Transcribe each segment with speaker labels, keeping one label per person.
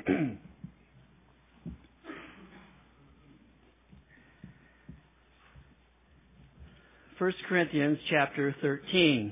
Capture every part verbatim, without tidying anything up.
Speaker 1: First Corinthians chapter thirteen.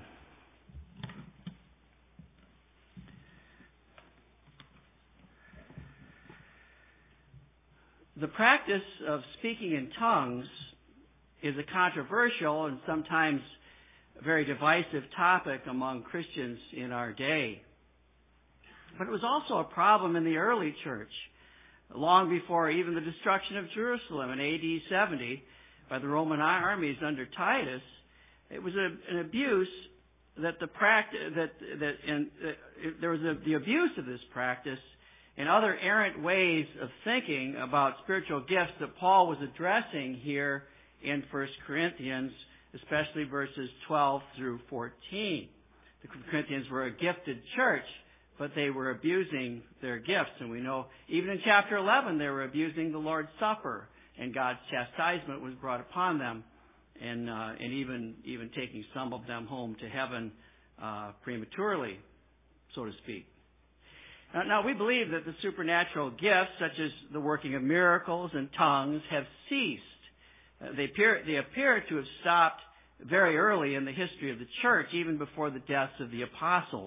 Speaker 1: The practice of speaking in tongues is a controversial and sometimes very divisive topic among Christians in our day. But it was also a problem in the early church, long before even the destruction of Jerusalem in A D seventy by the Roman armies under Titus. It was a, an abuse that the practice that that and uh, there was a, the abuse of this practice and other errant ways of thinking about spiritual gifts that Paul was addressing here in First Corinthians, especially verses twelve through fourteen. The Corinthians were a gifted church, but they were abusing their gifts. And we know even in chapter eleven they were abusing the Lord's Supper, and God's chastisement was brought upon them, and uh, and even even taking some of them home to heaven uh, prematurely, so to speak. Now, now, we believe that the supernatural gifts, such as the working of miracles and tongues, have ceased. Uh, they appear they appear to have stopped very early in the history of the church, even before the deaths of the apostles.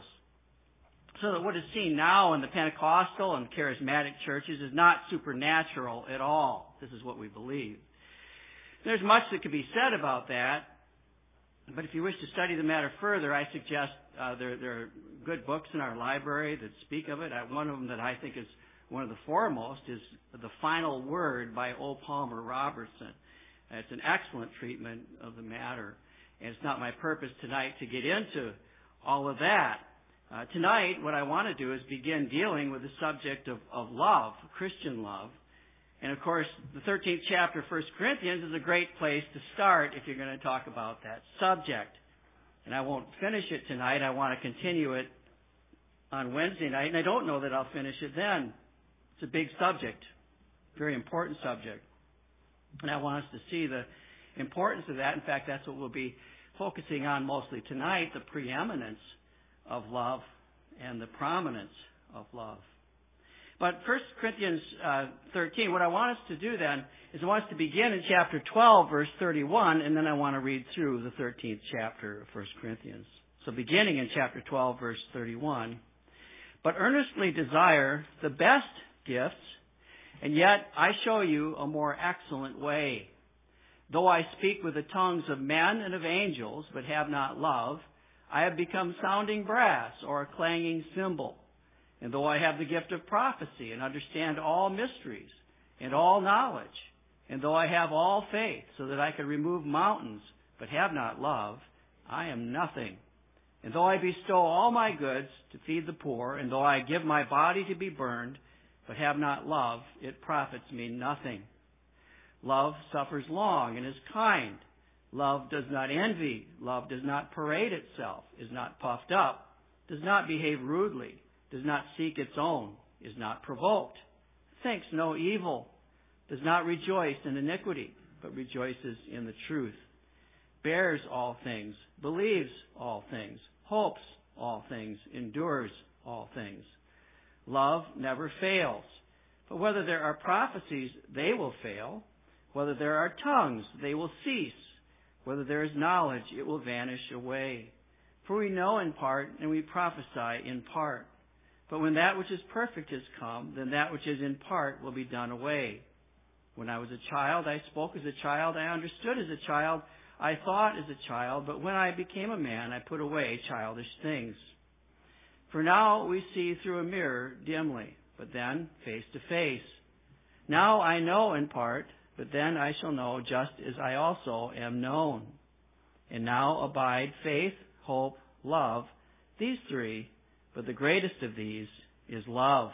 Speaker 1: So that what is seen now in the Pentecostal and charismatic churches is not supernatural at all. This is what we believe. There's much that could be said about that, but if you wish to study the matter further, I suggest uh, there, there are good books in our library that speak of it. Uh, one of them that I think is one of the foremost is The Final Word by O. Palmer Robertson. Uh, it's an excellent treatment of the matter, and it's not my purpose tonight to get into all of that. Uh, tonight, what I want to do is begin dealing with the subject of, of love, Christian love. And of course, the thirteenth chapter of First Corinthians is a great place to start if you're going to talk about that subject. And I won't finish it tonight. I want to continue it on Wednesday night, and I don't know that I'll finish it then. It's a big subject, very important subject. And I want us to see the importance of that. In fact, that's what we'll be focusing on mostly tonight, the preeminence of love and the prominence of love. But First Corinthians uh, thirteen, what I want us to do then is I want us to begin in chapter twelve, verse thirty-one, and then I want to read through the thirteenth chapter of First Corinthians. So beginning in chapter twelve, verse thirty-one, but earnestly desire the best gifts, and yet I show you a more excellent way. Though I speak with the tongues of men and of angels, but have not love, I have become sounding brass or a clanging cymbal. And though I have the gift of prophecy and understand all mysteries and all knowledge, and though I have all faith so that I can remove mountains, but have not love, I am nothing. And though I bestow all my goods to feed the poor, and though I give my body to be burned, but have not love, it profits me nothing. Love suffers long and is kind. Love does not envy. Love does not parade itself, is not puffed up, does not behave rudely, does not seek its own, is not provoked, thinks no evil, does not rejoice in iniquity, but rejoices in the truth, bears all things, believes all things, hopes all things, endures all things. Love never fails. But whether there are prophecies, they will fail. Whether there are tongues, they will cease. Whether there is knowledge, it will vanish away. For we know in part, and we prophesy in part. But when that which is perfect has come, then that which is in part will be done away. When I was a child, I spoke as a child, I understood as a child, I thought as a child, but when I became a man, I put away childish things. For now we see through a mirror dimly, but then face to face. Now I know in part, but then I shall know just as I also am known. And now abide faith, hope, love, these three, but the greatest of these is love.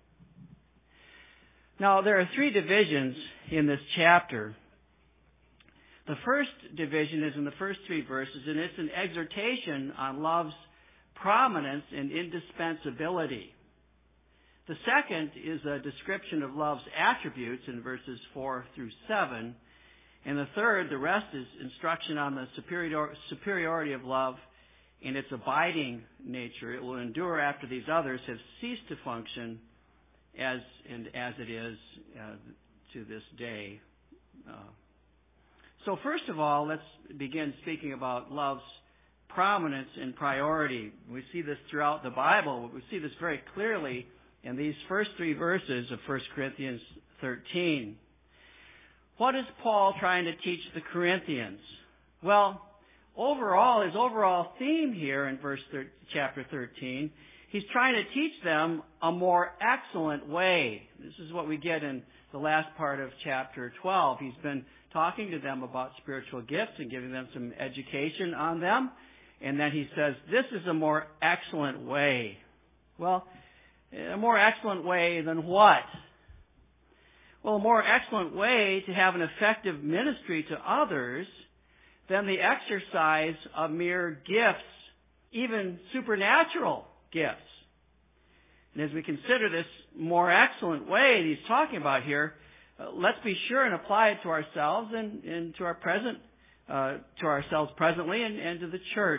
Speaker 1: Now, there are three divisions in this chapter. The first division is in the first three verses, and it's an exhortation on love's prominence and indispensability. The second is a description of love's attributes in verses four through seven. And the third, the rest, is instruction on the superior, superiority of love in its abiding nature. It will endure after these others have ceased to function as and as it is uh, to this day. Uh, so first of all, let's begin speaking about love's prominence and priority. We see this throughout the Bible. We see this very clearly in these first three verses of First Corinthians thirteen. What is Paul trying to teach the Corinthians? Well, overall, his overall theme here in verse thir- chapter thirteen, he's trying to teach them a more excellent way. This is what we get in the last part of chapter twelve. He's been talking to them about spiritual gifts and giving them some education on them. And then he says, this is a more excellent way. Well, a more excellent way than what? Well, a more excellent way to have an effective ministry to others than the exercise of mere gifts, even supernatural gifts. And as we consider this more excellent way that he's talking about here, uh, let's be sure and apply it to ourselves and, and to our present, uh, to ourselves presently and, and to the church.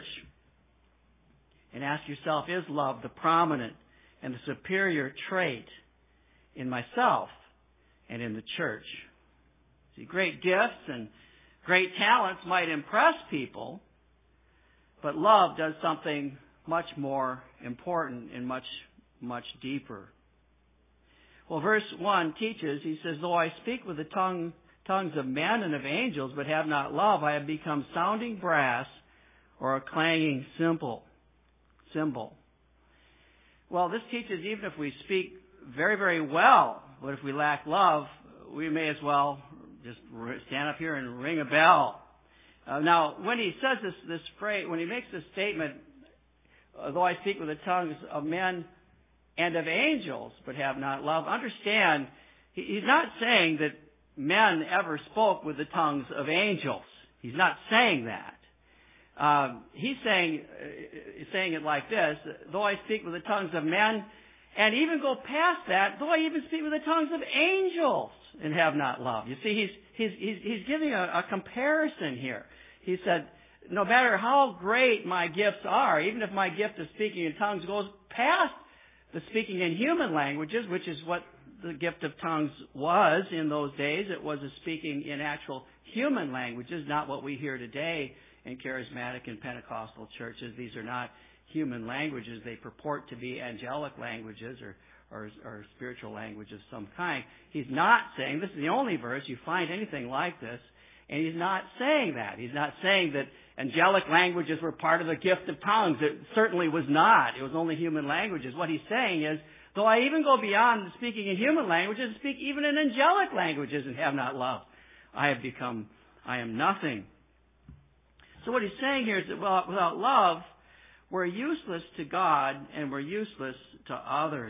Speaker 1: And ask yourself, is love the prominent and the superior trait in myself and in the church? See, great gifts and great talents might impress people, but love does something much more important and much, much deeper. Well, verse one teaches, he says, though I speak with the tongue, tongues of men and of angels, but have not love, I have become sounding brass or a clanging cymbal. Symbol. Well, this teaches even if we speak very, very well, but if we lack love, we may as well just stand up here and ring a bell. Uh, now, when he says this, this phrase, when he makes this statement, though I speak with the tongues of men and of angels, but have not love, understand, he's not saying that men ever spoke with the tongues of angels. He's not saying that. Um, he's saying, uh, saying it like this, though I speak with the tongues of men, and even go past that, though I even speak with the tongues of angels and have not love. You see, he's, he's, he's, he's giving a, a comparison here. He said, no matter how great my gifts are, even if my gift of speaking in tongues goes past the speaking in human languages, which is what the gift of tongues was in those days, it was a speaking in actual human languages, not what we hear today in charismatic and Pentecostal churches. These are not human languages. They purport to be angelic languages or, or, or spiritual language of some kind. He's not saying, this is the only verse you find anything like this, and he's not saying that. He's not saying that angelic languages were part of the gift of tongues. It certainly was not. It was only human languages. What he's saying is, though I even go beyond speaking in human languages, speak even in angelic languages and have not love, I have become, I am nothing. So what he's saying here is that well, without love, we're useless to God and we're useless to others.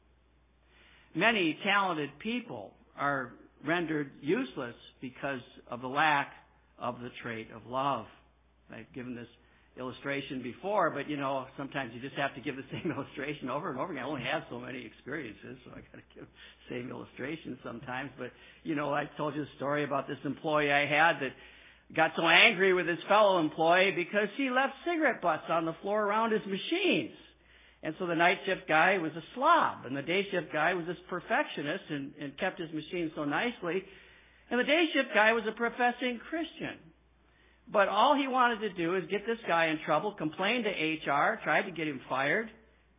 Speaker 1: Many talented people are rendered useless because of the lack of the trait of love. I've given this illustration before, but you know, sometimes you just have to give the same illustration over and over again. I only have so many experiences, so I got to give the same illustration sometimes. But you know, I told you a story about this employee I had that got so angry with his fellow employee because he left cigarette butts on the floor around his machines. And so the night shift guy was a slob, and the day shift guy was this perfectionist and, and kept his machine so nicely. And the day shift guy was a professing Christian. But all he wanted to do is get this guy in trouble, complain to H R, tried to get him fired.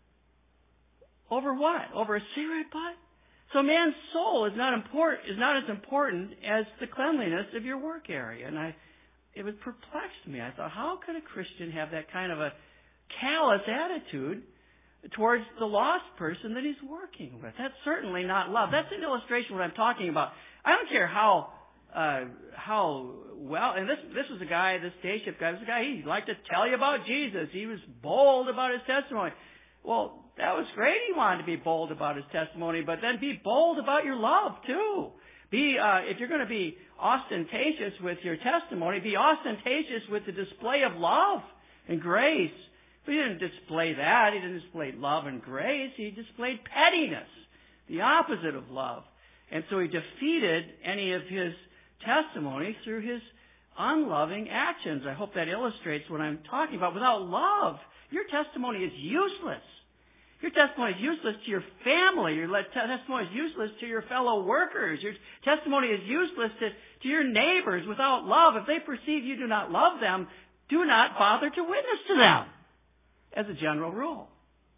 Speaker 1: Over what? Over a cigarette butt? So man's soul is not important, is not as important as the cleanliness of your work area. And I, it would perplex me. I thought, how could a Christian have that kind of a callous attitude towards the lost person that he's working with? That's certainly not love. That's an illustration of what I'm talking about. I don't care how, uh, how well, and this, this was a guy, this day shift guy, was a guy, he liked to tell you about Jesus. He was bold about his testimony. Well, that was great. He wanted to be bold about his testimony, but then be bold about your love too. Be, uh, if you're going to be ostentatious with your testimony, be ostentatious with the display of love and grace. But he didn't display that. He didn't display love and grace. He displayed pettiness, the opposite of love. And so he defeated any of his testimony through his unloving actions. I hope that illustrates what I'm talking about. Without love, your testimony is useless. Your testimony is useless to your family. Your testimony is useless to your fellow workers. Your testimony is useless to, to your neighbors. Without love, if they perceive you do not love them, do not bother to witness to them, as a general rule.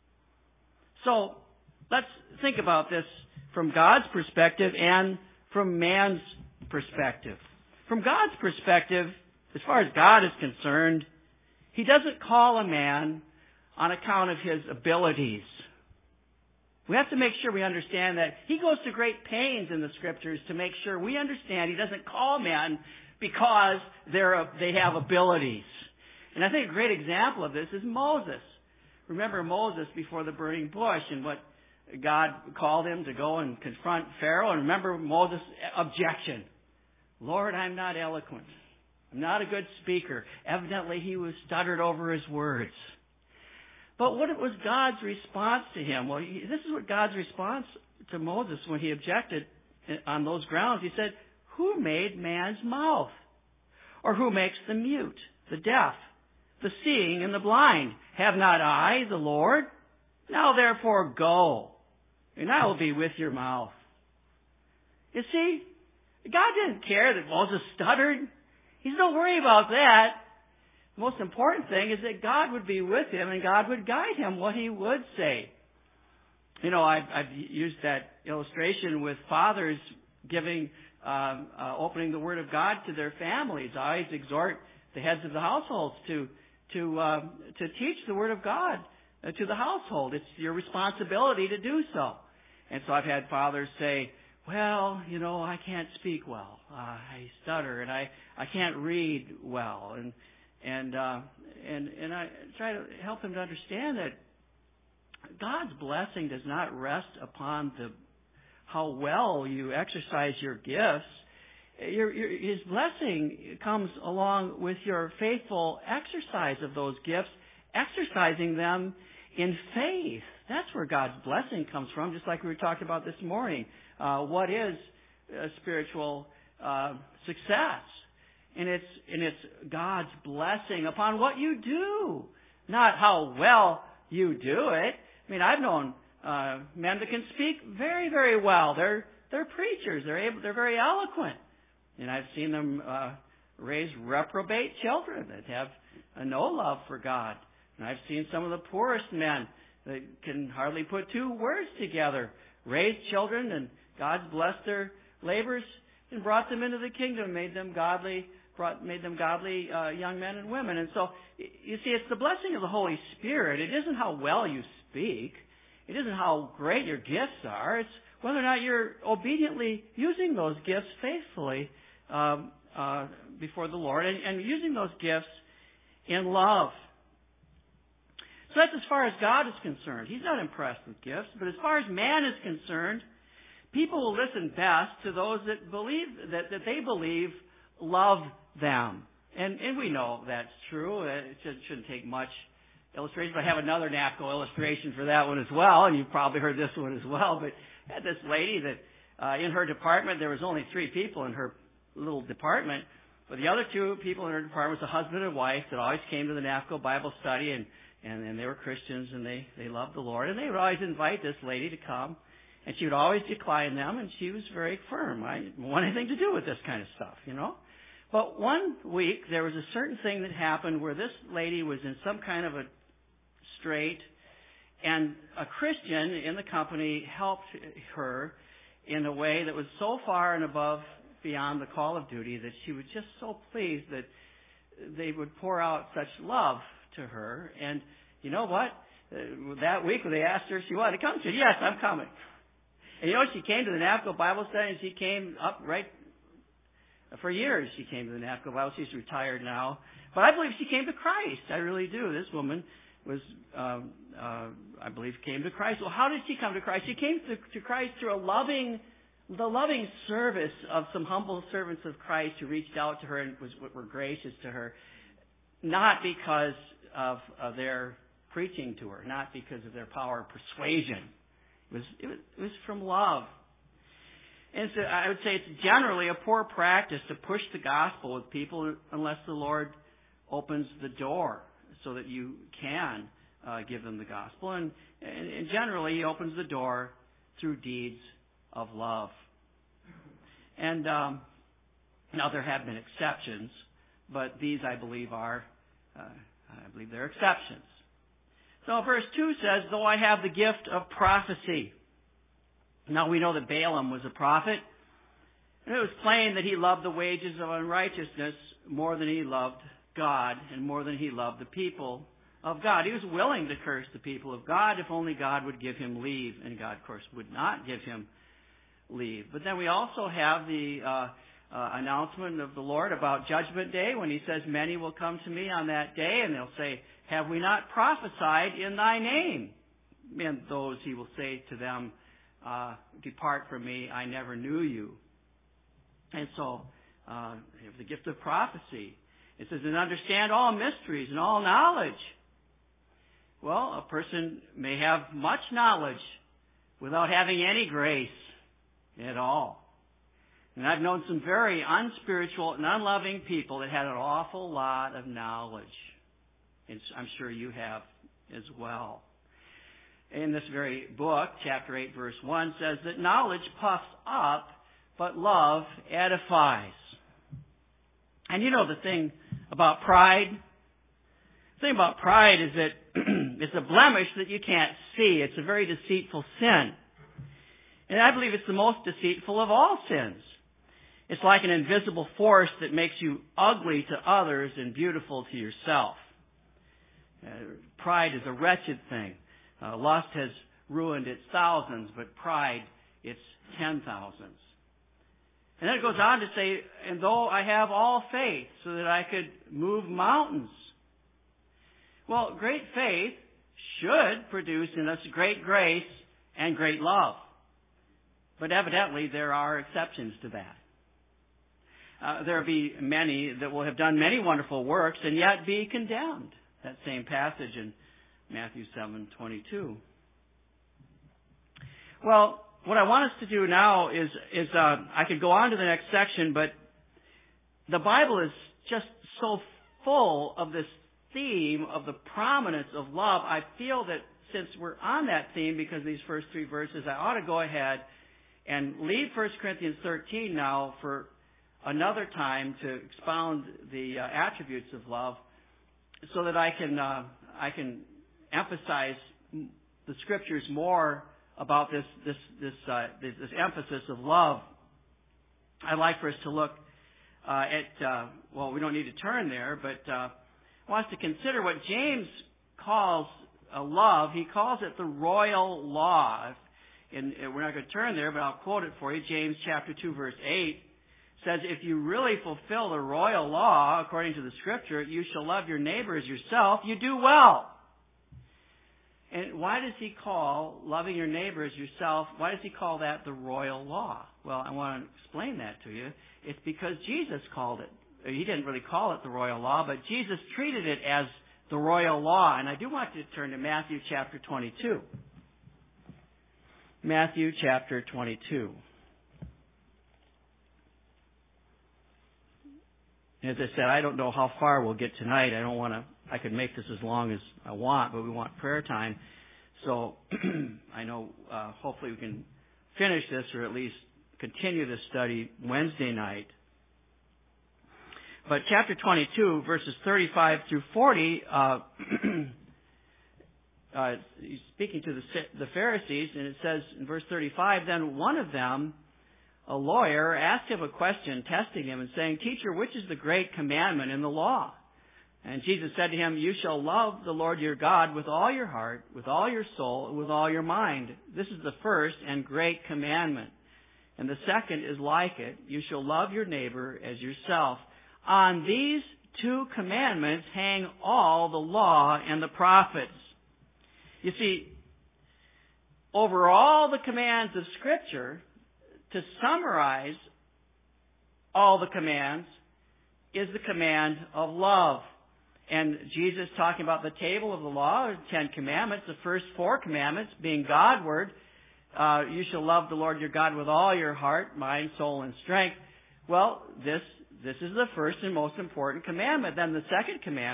Speaker 1: So, let's think about this from God's perspective and from man's perspective. From God's perspective, as far as God is concerned, He doesn't call a man on account of his abilities. We have to make sure we understand that He goes to great pains in the Scriptures to make sure we understand He doesn't call men because they're, they have abilities. And I think a great example of this is Moses. Remember Moses before the burning bush and what God called him to go and confront Pharaoh. And remember Moses' objection. Lord, I'm not eloquent. I'm not a good speaker. Evidently he was stuttered over his words. But what was God's response to him? Well, this is what God's response to Moses when he objected on those grounds. He said, who made man's mouth? Or who makes the mute, the deaf, the seeing, and the blind? Have not I, the Lord? Now therefore go, and I will be with your mouth. You see, God didn't care that Moses stuttered. He's don't worry about that. The most important thing is that God would be with him and God would guide him what he would say. You know, I've, I've used that illustration with fathers giving, um, uh, opening the Word of God to their families. I always exhort the heads of the households to to uh, to teach the Word of God uh, to the household. It's your responsibility to do so. And so I've had fathers say, well, you know, I can't speak well. Uh, I stutter and I, I can't read well. And and uh, and and I try to help them to understand that God's blessing does not rest upon the how well you exercise your gifts. Your, your, his blessing comes along with your faithful exercise of those gifts, exercising them in faith. That's where God's blessing comes from, just like we were talking about this morning. Uh, what is uh, spiritual uh, success? And it's and it's God's blessing upon what you do, not how well you do it. I mean, I've known uh, men that can speak very, very well. They're they're preachers. They're able. They're very eloquent. And I've seen them uh, raise reprobate children that have uh, no love for God. And I've seen some of the poorest men that can hardly put two words together raise children, and God's blessed their labors and brought them into the kingdom, made them godly, brought made them godly uh, young men and women. And so, you see, it's the blessing of the Holy Spirit. It isn't how well you speak. It isn't how great your gifts are. It's whether or not you're obediently using those gifts faithfully Um, uh, before the Lord, and, and using those gifts in love. So that's as far as God is concerned. He's not impressed with gifts, but as far as man is concerned, people will listen best to those that believe that, that they believe love them, and and we know that's true. It shouldn't take much illustration. But I have another NAFCO illustration for that one as well, and you've probably heard this one as well. But I had this lady that uh, in her department there was only three people in her little department, but the other two people in her department was a husband and wife that always came to the NAFCO Bible study, and, and, and they were Christians, and they, they loved the Lord, and they would always invite this lady to come, and she would always decline them, and she was very firm. I didn't want anything to do with this kind of stuff, you know. But one week, there was a certain thing that happened where this lady was in some kind of a strait, and a Christian in the company helped her in a way that was so far and above beyond the call of duty that she was just so pleased that they would pour out such love to her. And you know what? Uh, that week when they asked her if she wanted to come, she said, yes, I'm coming. And you know, she came to the NAFCO Bible study, and she came up right for years. She came to the NAFCO Bible. She's retired now. But I believe she came to Christ. I really do. This woman was, um, uh, I believe, came to Christ. Well, how did she come to Christ? She came to, to Christ through a loving The loving service of some humble servants of Christ who reached out to her and was, were gracious to her, not because of, of their preaching to her, not because of their power of persuasion. It was, it was, it was from love. And so I would say it's generally a poor practice to push the gospel with people unless the Lord opens the door so that you can uh, give them the gospel. And, and, and generally, he opens the door through deeds of love. And um, now there have been exceptions, but these, I believe, are, uh, I believe they're exceptions. So verse two says, though I have the gift of prophecy. Now we know that Balaam was a prophet, and it was plain that he loved the wages of unrighteousness more than he loved God and more than he loved the people of God. He was willing to curse the people of God if only God would give him leave, and God, of course, would not give him leave. But then we also have the uh, uh, announcement of the Lord about Judgment Day when he says, many will come to me on that day, and they'll say, have we not prophesied in thy name? And those he will say to them, uh, depart from me, I never knew you. And so, uh, the gift of prophecy. It says, and understand all mysteries and all knowledge. Well, a person may have much knowledge without having any grace at all. And I've known some very unspiritual and unloving people that had an awful lot of knowledge. And I'm sure you have as well. In this very book, chapter eight, verse one, says that knowledge puffs up, but love edifies. And you know the thing about pride? The thing about pride is that it's a blemish that you can't see. It's a very deceitful sin. And I believe it's the most deceitful of all sins. It's like an invisible force that makes you ugly to others and beautiful to yourself. Uh, pride is a wretched thing. Uh, lust has ruined its thousands, but pride its ten thousands. And then it goes on to say, and though I have all faith so that I could move mountains. Well, great faith should produce in us great grace and great love. But evidently there are exceptions to that. Uh, there will be many that will have done many wonderful works and yet be condemned. That same passage in Matthew seven twenty-two. Well, what I want us to do now is, is uh, I could go on to the next section, but the Bible is just so full of this theme of the prominence of love. I feel that since we're on that theme, because of these first three verses, I ought to go ahead and leave First Corinthians thirteen now for another time to expound the uh, attributes of love, so that I can uh, I can emphasize the Scriptures more about this this this uh, this, this emphasis of love. I'd like for us to look uh, at uh, well, we don't need to turn there, but uh, I want us to consider what James calls a love. He calls it the royal law. And we're not going to turn there, but I'll quote it for you. James chapter two, verse eight says, if you really fulfill the royal law according to the Scripture, you shall love your neighbor as yourself, you do well. And why does he call loving your neighbor as yourself, why does he call that the royal law? Well, I want to explain that to you. It's because Jesus called it. He didn't really call it the royal law, but Jesus treated it as the royal law. And I do want you to turn to Matthew chapter twenty-two. Matthew chapter twenty-two. As I said, I don't know how far we'll get tonight. I don't want to, I could make this as long as I want, but we want prayer time. So I know uh, hopefully we can finish this or at least continue this study Wednesday night. But chapter twenty-two, verses thirty-five through forty, uh, uh, he's speaking to the, the Pharisees, and it says in verse thirty-five, then one of them, a lawyer, asked him a question, testing him and saying, Teacher, which is the great commandment in the law? And Jesus said to him, you shall love the Lord your God with all your heart, with all your soul, and with all your mind. This is the first and great commandment. And the second is like it. You shall love your neighbor as yourself. On these two commandments hang all the law and the prophets. You see, over all the commands of Scripture, to summarize all the commands is the command of love. And Jesus talking about the table of the law, the Ten Commandments, the first four commandments being Godward. Uh, you shall love the Lord your God with all your heart, mind, soul, and strength. Well, this This is the first and most important commandment. Then the second commandment,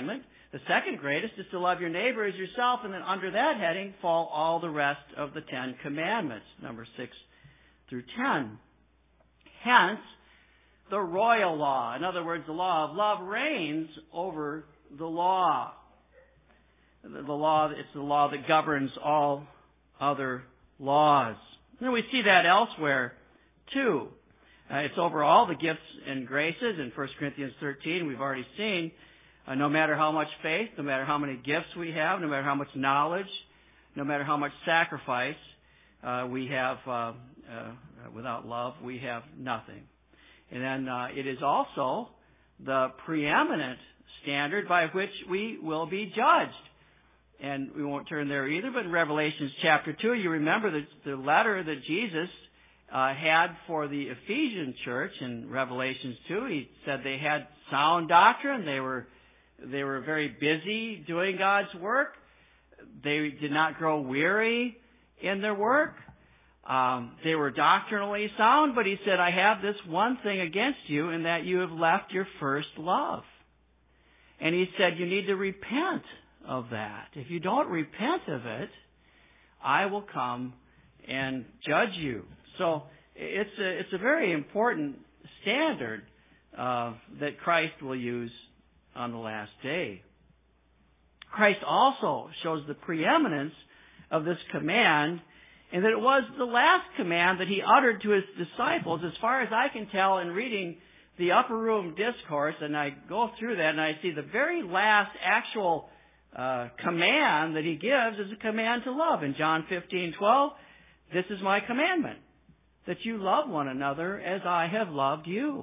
Speaker 1: The second greatest is to love your neighbor as yourself, and then under that heading fall all the rest of the Ten Commandments, number six through ten. Hence, the royal law, in other words, the law of love, reigns over the law. The law, it's the law that governs all other laws. And we see that elsewhere, too. Uh, it's over all the gifts and graces. In First Corinthians thirteen, we've already seen, uh, no matter how much faith, no matter how many gifts we have, no matter how much knowledge, no matter how much sacrifice uh, we have, uh, uh, without love, we have nothing. And then uh, it is also the preeminent standard by which we will be judged. And we won't turn there either, but in Revelation chapter two, you remember the, the letter that Jesus uh, had for the Ephesian church in Revelation two. He said they had sound doctrine. They were, they were very busy doing God's work. They did not grow weary in their work. Um, they were doctrinally sound, but he said, I have this one thing against you, in that you have left your first love. And he said, you need to repent of that. If you don't repent of it, I will come and judge you. So it's a, it's a very important standard uh, that Christ will use on the last day. Christ also shows the preeminence of this command, and that it was the last command that he uttered to his disciples. As far as I can tell in reading the Upper Room Discourse, and I go through that and I see the very last actual uh, command that he gives is a command to love. In John fifteen twelve, this is my commandment, that you love one another as I have loved you.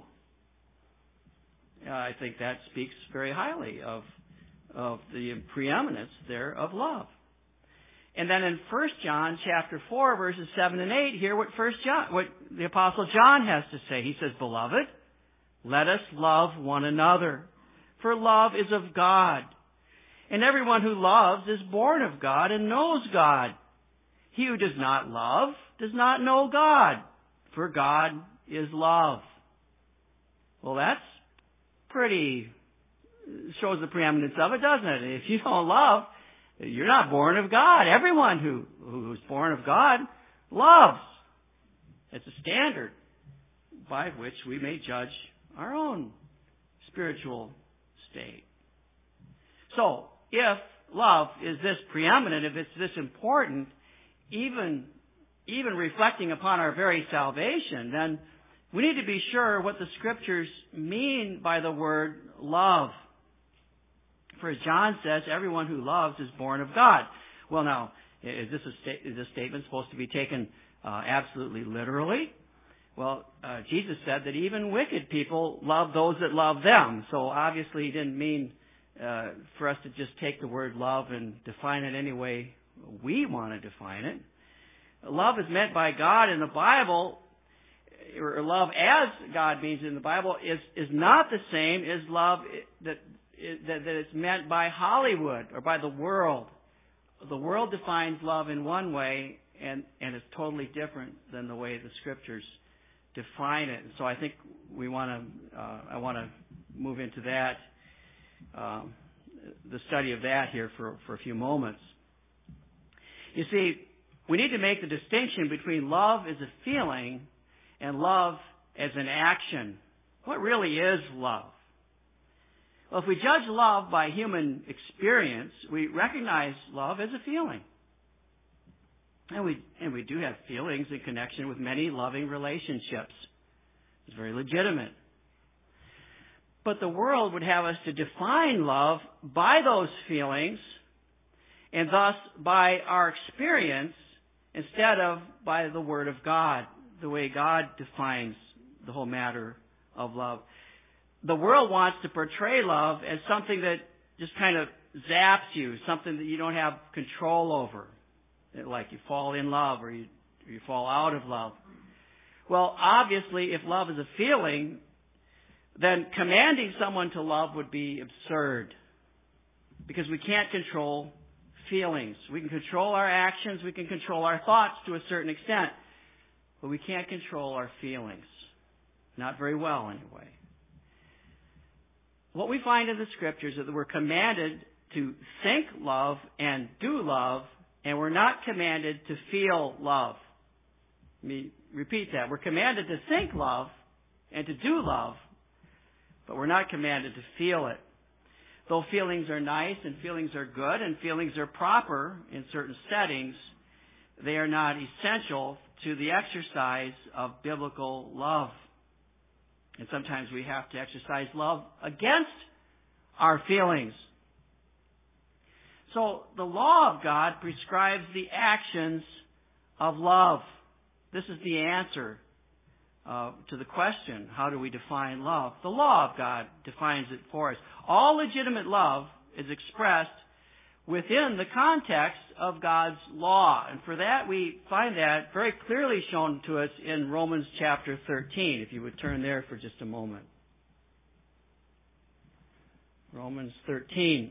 Speaker 1: Uh, I think that speaks very highly of, of the preeminence there of love. And then in First John chapter four, verses seven and eight, hear what First John, what the Apostle John has to say. He says, Beloved, let us love one another, for love is of God. And everyone who loves is born of God and knows God. He who does not love does not know God, for God is love. Well, that's pretty, shows the preeminence of it, doesn't it? If you don't love, you're not born of God. Everyone who who's born of God loves. It's a standard by which we may judge our own spiritual state. So, if love is this preeminent, if it's this important, even, even reflecting upon our very salvation, then we need to be sure what the Scriptures mean by the word love. For as John says, everyone who loves is born of God. Well, now, is this, a sta- is this statement supposed to be taken uh, absolutely literally? Well, uh, Jesus said that even wicked people love those that love them. So obviously he didn't mean uh, for us to just take the word love and define it any way we want to define it. Love is meant by God in the Bible, or love as God means in the Bible, is, is not the same as love that, that, that it's meant by Hollywood or by the world. The world defines love in one way, and, and it's totally different than the way the Scriptures define it. And so I think we want to, uh, I want to move into that, um, the study of that here for, for a few moments. You see, we need to make the distinction between love as a feeling and love as an action. What really is love? Well, if we judge love by human experience, we recognize love as a feeling. And we, and we do have feelings in connection with many loving relationships. It's very legitimate. But the world would have us to define love by those feelings, and thus by our experience, instead of by the Word of God, the way God defines the whole matter of love. The world wants to portray love as something that just kind of zaps you, something that you don't have control over. Like you fall in love or you, or you fall out of love. Well, obviously, if love is a feeling, then commanding someone to love would be absurd. Because we can't control feelings. We can control our actions, we can control our thoughts to a certain extent, but we can't control our feelings. Not very well, anyway. What we find in the Scriptures is that we're commanded to think love and do love, and we're not commanded to feel love. Let me repeat that. We're commanded to think love and to do love, but we're not commanded to feel it. Though feelings are nice and feelings are good and feelings are proper in certain settings, they are not essential to the exercise of biblical love. And sometimes we have to exercise love against our feelings. So the law of God prescribes the actions of love. This is the answer uh, to the question, how do we define love? The law of God defines it for us. All legitimate love is expressed within the context of God's law. And for that, we find that very clearly shown to us in Romans chapter thirteen, if you would turn there for just a moment. Romans thirteen.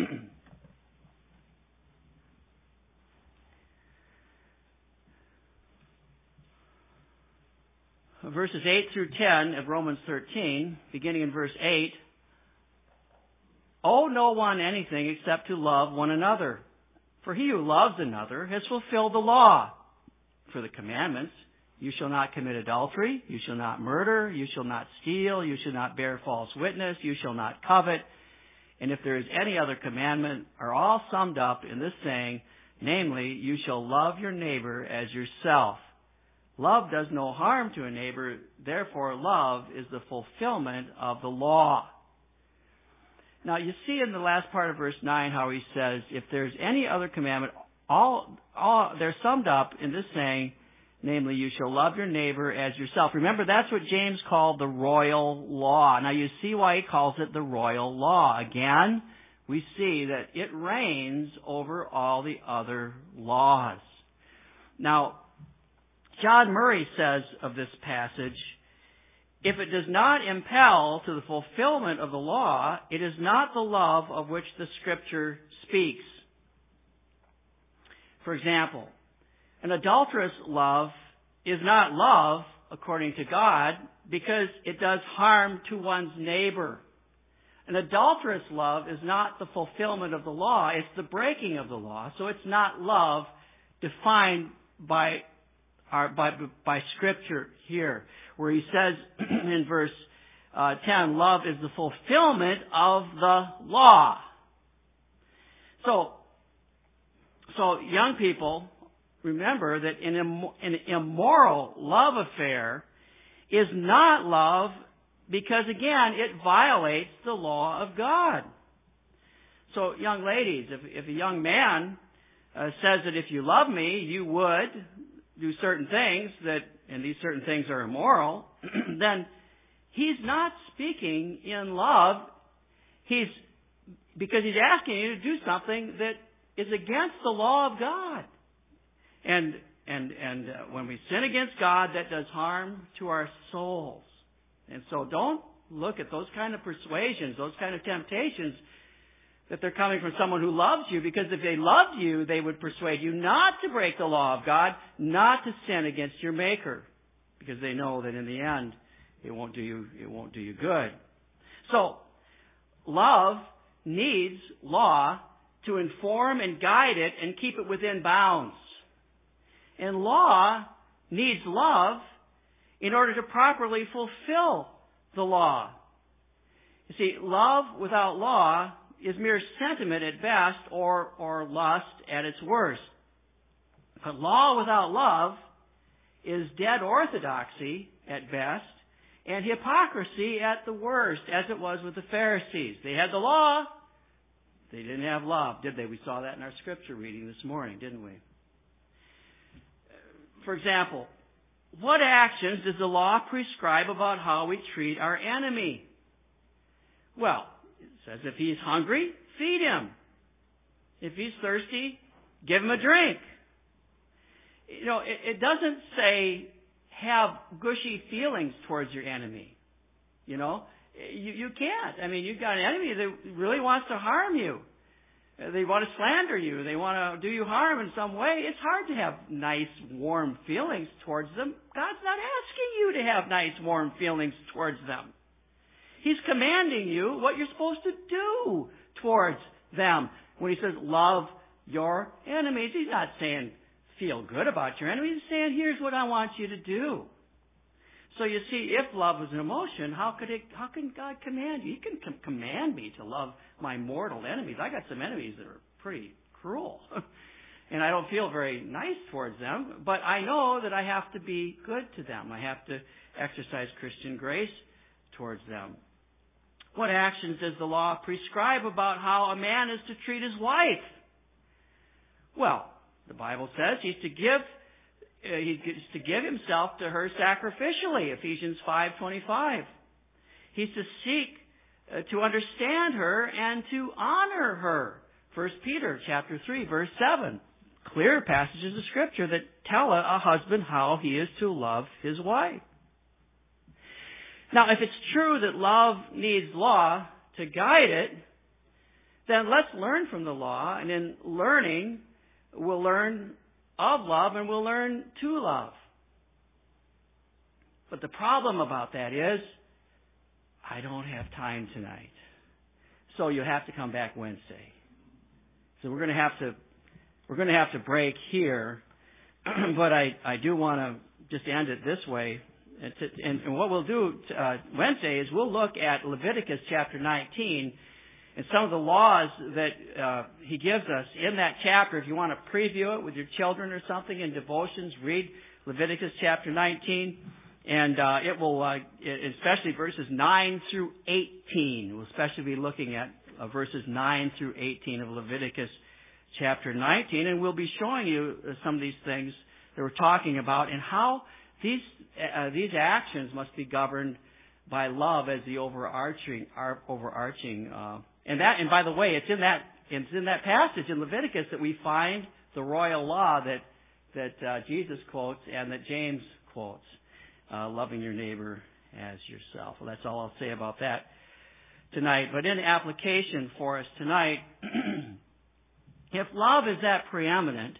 Speaker 1: Verses eight through ten of Romans thirteen, beginning in verse eight. Owe no one anything except to love one another. For he who loves another has fulfilled the law. For the commandments, you shall not commit adultery, you shall not murder, you shall not steal, you shall not bear false witness, you shall not covet. And if there is any other commandment, are all summed up in this saying, namely, you shall love your neighbor as yourself. Love does no harm to a neighbor, therefore love is the fulfillment of the law. Now you see in the last part of verse nine how he says, if there's any other commandment, all, all they're summed up in this saying, namely, you shall love your neighbor as yourself. Remember, that's what James called the royal law. Now you see why he calls it the royal law. Again, we see that it reigns over all the other laws. Now, John Murray says of this passage, if it does not impel to the fulfillment of the law, it is not the love of which the Scripture speaks. For example, an adulterous love is not love according to God because it does harm to one's neighbor. An adulterous love is not the fulfillment of the law, it's the breaking of the law. So it's not love defined by our, by, by Scripture here, where he says in verse uh, ten, love is the fulfillment of the law. So, so young people, remember that an, Im- an immoral love affair is not love because, again, it violates the law of God. So, young ladies, if, if a young man uh, says that if you love me, you would do certain things that, and these certain things are immoral, then he's not speaking in love. He's, because he's asking you to do something that is against the law of God. And, and, and uh, when we sin against God, that does harm to our souls. And so don't look at those kind of persuasions, those kind of temptations, that they're coming from someone who loves you, because if they loved you, they would persuade you not to break the law of God, not to sin against your Maker, because they know that in the end, it won't do you, it won't do you good. So, love needs law to inform and guide it and keep it within bounds. And law needs love in order to properly fulfill the law. You see, love without law is mere sentiment at best, or, or lust at its worst. But law without love is dead orthodoxy at best, and hypocrisy at the worst, as it was with the Pharisees. They had the law, they didn't have love, did they? We saw that in our scripture reading this morning, didn't we? For example, what actions does the law prescribe about how we treat our enemy? Well, it says if he's hungry, feed him. If he's thirsty, give him a drink. You know, it, it doesn't say have gushy feelings towards your enemy. You know, you, you can't. I mean, you've got an enemy that really wants to harm you. They want to slander you. They want to do you harm in some way. It's hard to have nice, warm feelings towards them. God's not asking you to have nice, warm feelings towards them. He's commanding you what you're supposed to do towards them. When he says love your enemies, he's not saying feel good about your enemies. He's saying here's what I want you to do. So you see, if love was an emotion, how could it? How can God command you? He can com- command me to love my mortal enemies. I got some enemies that are pretty cruel, and I don't feel very nice towards them. But I know that I have to be good to them. I have to exercise Christian grace towards them. What actions does the law prescribe about how a man is to treat his wife? Well, the Bible says he's to give. Uh, he gets to give himself to her sacrificially, Ephesians five twenty-five. He's to seek uh, to understand her and to honor her, First Peter chapter three, verse seven. Clear passages of Scripture that tell a, a husband how he is to love his wife. Now, if it's true that love needs law to guide it, then let's learn from the law, and in learning, we'll learn of love and we'll learn to love. But the problem about that is, I don't have time tonight. So you'll have to come back Wednesday. So we're going to have to, we're going to have to break here. But I, I do want to just end it this way. And, to, and, and what we'll do uh, Wednesday is we'll look at Leviticus chapter nineteen and some of the laws that uh, he gives us in that chapter. If you want to preview it with your children or something in devotions, read Leviticus chapter nineteen. And uh, it will, uh, especially verses nine through eighteen. We'll especially be looking at uh, verses nine through eighteen of Leviticus chapter nineteen. And we'll be showing you some of these things that we're talking about and how these uh, these actions must be governed by love as the overarching our overarching uh, and that and by the way, it's in that it's in that passage in Leviticus that we find the royal law that that uh, Jesus quotes and that James quotes, uh, loving your neighbor as yourself. Well, that's all I'll say about that tonight. But in application for us tonight, if love is that preeminent,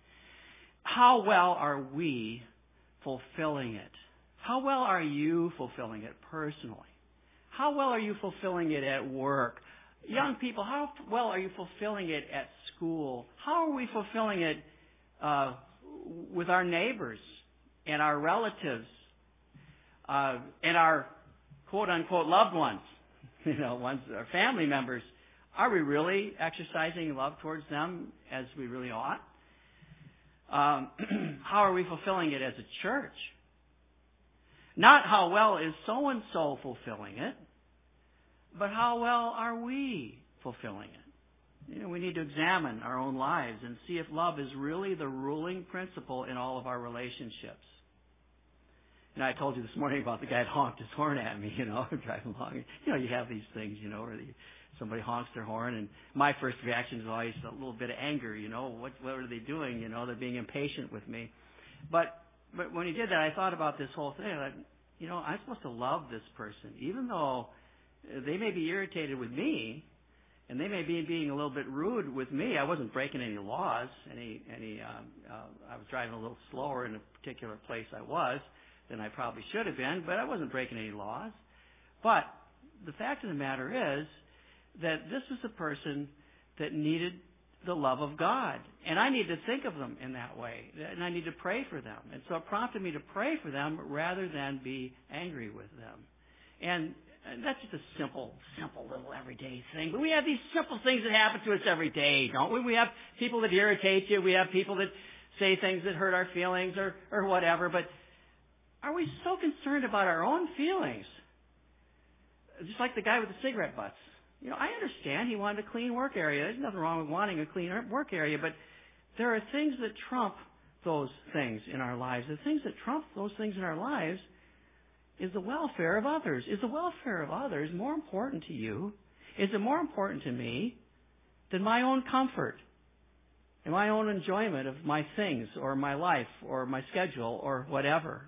Speaker 1: how well are we fulfilling it? How well are you fulfilling it personally? How well are you fulfilling it at work? Young people, how well are you fulfilling it at school? How are we fulfilling it uh, with our neighbors and our relatives uh, and our quote-unquote loved ones, you know, ones, our family members? Are we really exercising love towards them as we really ought? Um, how are we fulfilling it as a church? Not how well is so-and-so fulfilling it, but how well are we fulfilling it? You know, we need to examine our own lives and see if love is really the ruling principle in all of our relationships. And I told you this morning about the guy that honked his horn at me, you know, driving along. You know, you have these things, you know, where the, somebody honks their horn, and my first reaction is always a little bit of anger, you know, what what are they doing? You know, they're being impatient with me. But but when he did that, I thought about this whole thing. Like, you know, I'm supposed to love this person, even though they may be irritated with me, and they may be being a little bit rude with me. I wasn't breaking any laws. Any any um, uh, I was driving a little slower in a particular place I was than I probably should have been, but I wasn't breaking any laws. But the fact of the matter is that this was a person that needed the love of God. And I need to think of them in that way. And I need to pray for them. And so it prompted me to pray for them rather than be angry with them. And, and that's just a simple, simple little everyday thing. But we have these simple things that happen to us every day, don't we? We have people that irritate you. We have people that say things that hurt our feelings or, or whatever. But are we so concerned about our own feelings? Just like the guy with the cigarette butts. You know, I understand he wanted a clean work area. There's nothing wrong with wanting a clean work area, but there are things that trump those things in our lives. The things that trump those things in our lives is the welfare of others. Is the welfare of others more important to you? Is it more important to me than my own comfort and my own enjoyment of my things or my life or my schedule or whatever?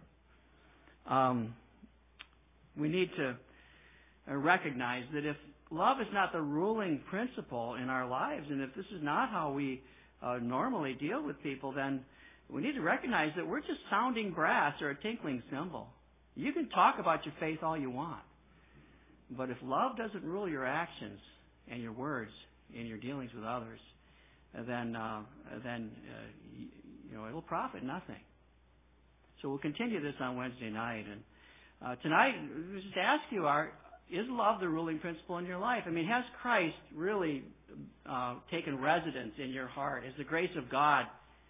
Speaker 1: Um, we need to recognize that if love is not the ruling principle in our lives, and if this is not how we uh, normally deal with people, then we need to recognize that we're just sounding brass or a tinkling cymbal. You can talk about your faith all you want, but if love doesn't rule your actions and your words, in your dealings with others, then uh, then uh, you, you know it'll profit nothing. So we'll continue this on Wednesday night, and uh, tonight we just ask you: Are is love the ruling principle in your life? I mean, has Christ really uh, taken residence in your heart? Is the grace of God?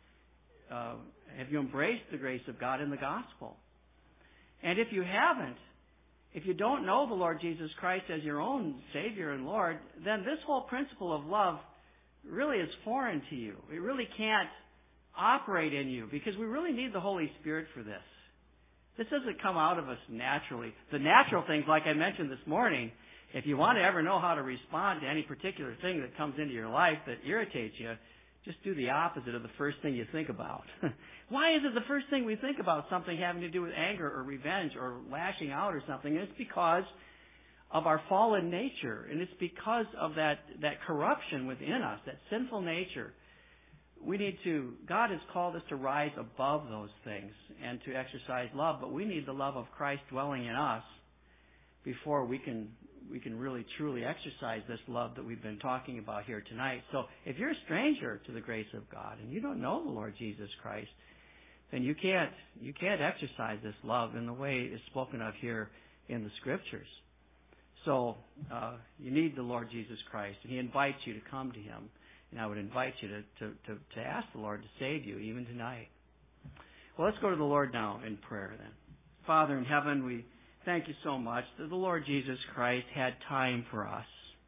Speaker 1: Uh, have you embraced the grace of God in the gospel? And if you haven't, if you don't know the Lord Jesus Christ as your own Savior and Lord, then this whole principle of love really is foreign to you. It really can't operate in you because we really need the Holy Spirit for this. This doesn't come out of us naturally. The natural things, like I mentioned this morning, if you want to ever know how to respond to any particular thing that comes into your life that irritates you, just do the opposite of the first thing you think about. Why is it the first thing we think about something having to do with anger or revenge or lashing out or something? And it's because of our fallen nature, and it's because of that, that corruption within us, that sinful nature. We need to, God has called us to rise above those things and to exercise love, but we need the love of Christ dwelling in us before we can we can really truly exercise this love that we've been talking about here tonight. So if you're a stranger to the grace of God and you don't know the Lord Jesus Christ, then you can't you can't exercise this love in the way it's spoken of here in the Scriptures. So uh, you need the Lord Jesus Christ, and He invites you to come to Him. And I would invite you to, to, to, to ask the Lord to save you even tonight. Well, let's go to the Lord now in prayer then. Father in heaven, we thank you so much that the Lord Jesus Christ had time for us.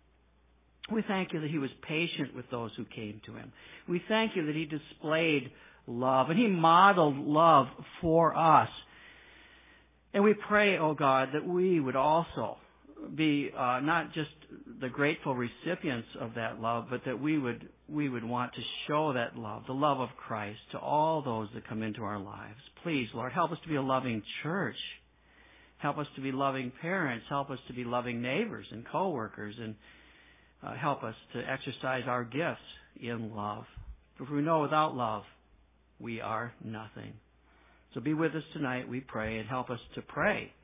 Speaker 1: We thank you that He was patient with those who came to Him. We thank you that He displayed love and He modeled love for us. And we pray, oh God, that we would also be uh, not just the grateful recipients of that love, but that we would we would want to show that love, the love of Christ, to all those that come into our lives. Please, Lord, help us to be a loving church. Help us to be loving parents. Help us to be loving neighbors and coworkers, and uh, help us to exercise our gifts in love. For we know without love, we are nothing. So be with us tonight, we pray, and help us to pray